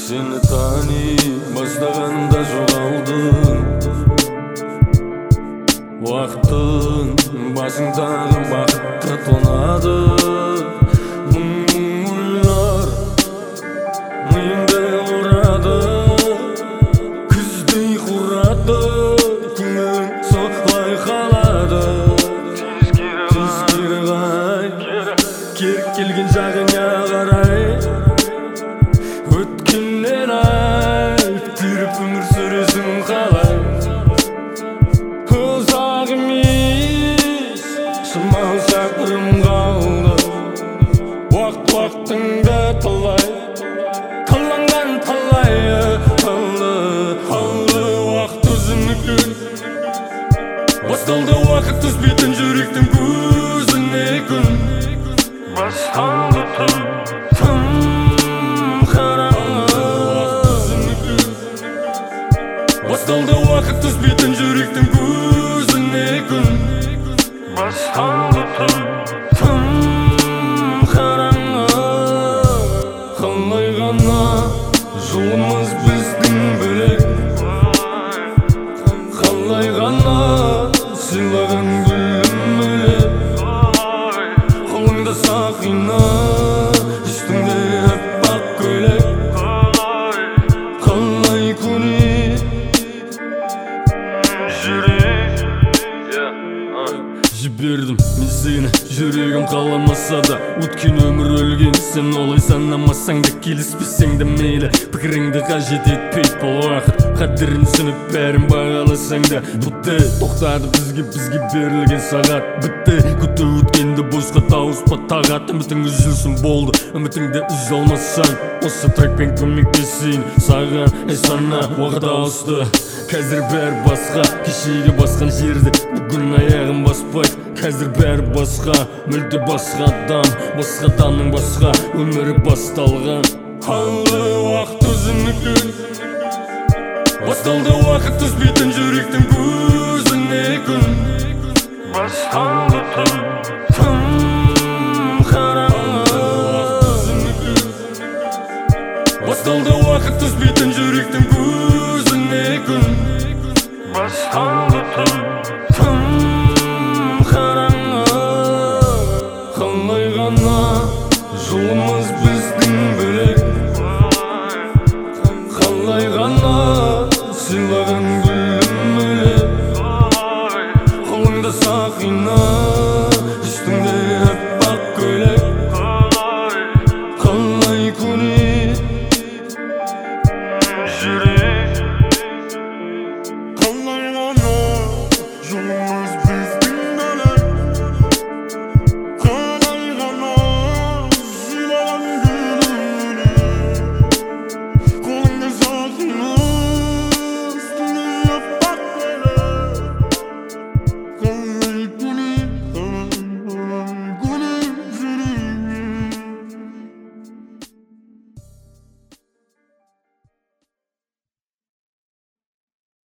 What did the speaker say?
Seni tani başlaganda жоғалдым. Вақтың басыңдағы бақытты тонады. Мұңлар миыңды ұрады, күздей құрады, күнің солай қалады. Тез кері қай, керек келген жағыңа қарай. Өткеннен айттырып өмір сүресің қалай. Ұзақ емес, шамалы шақырым қалды. Уақытыңды талай, таланған талайы алды уақыт өзінікі. Басталды уақыт түспейтін жүректің көзіне күн. Басталды тым қараңғы. Басталды уақыт түспейтін жүректің көзіне күн. Басталды тым қараңғы. Қалай ғана жолымыз біздің бөлек, қалай ғана сыйлаған гүлім бөлек. Қолыңда сақина, үстіңде аппақ көйлек. Қалай көне жүрек. Жібердім мен сені, жүрегім қаламаса да. Өткен өмір өлген, сен олай санамасаң да, келіспесең де мейлі. Пікіріңді қажет етпейді бұл уақыт, қадірін түсініп бәрін бағаласаң да. Бітті, тоқтады бізге берілген сағат. Бітті, күту өткенді босқа тауыспа тағат. Үмітің үзілсін болды, үмітіңді үзе алмасаң, осы трекпен көмектесейін саған. Сана уақыт ауысты, қазір бәрі басқа. Кешегі басқан жерді бүгін аяғым баспайды. Қазір бәрі басқа, мүлде басқа адам, басқа адамның басқа өмірі басталған. Алды уақыт өзінікі. Басталды уақыт түспейтін жүректің көзіне күн. Басталды тым қараңғы. Басталды уақыт түспейтін жүректің көзіне күн. Басталды тым қараңғы. Қалай ғана жолымыз біздің бөлек, қалай ғана сыйлаған гүлім бөлек. Қолыңда сақина, үстіңде аппақ көйлек. Қалай көне жүрек.